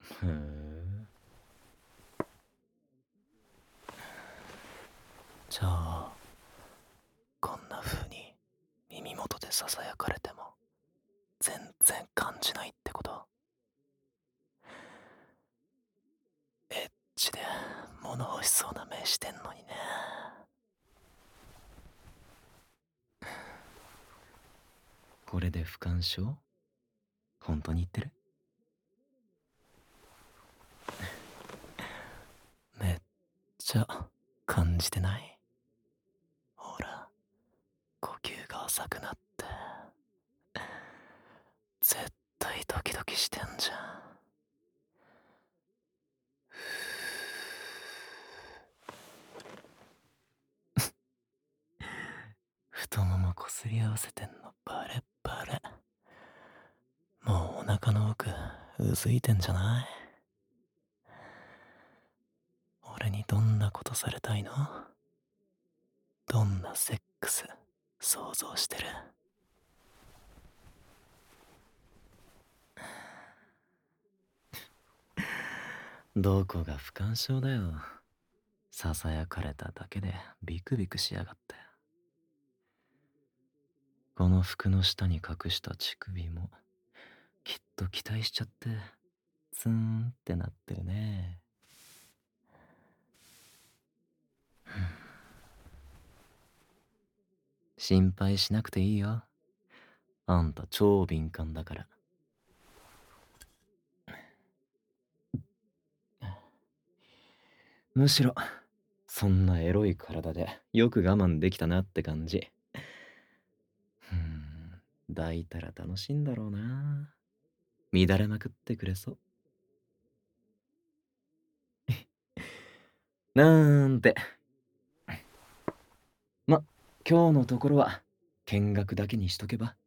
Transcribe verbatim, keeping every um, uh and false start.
へえ。 じゃあ、こんな風に耳元でささやかれても全然感じないってこと？エッチで物欲しそうな目してんのにね。 これで不干渉？本当に言ってる？ めっちゃ感じてない？ほら、呼吸が浅くなって、絶対ドキドキしてんじゃん。太ももこすり合わせてんのバレッバレ。もうお腹の奥うずいてんじゃない？俺にどんなことされたいの？どんなセックス想像してる？ どこが不干渉だよ。ささやかれただけでビクビクしやがって。この服の下に隠した乳首もきっと期待しちゃってツーンってなってるね。心配しなくていいよ。あんた超敏感だから。むしろそんなエロい体でよく我慢できたなって感じ。ふーん、抱いたら楽しいんだろうな。乱れまくってくれそう。なんて。ま、今日のところは見学だけにしとけば。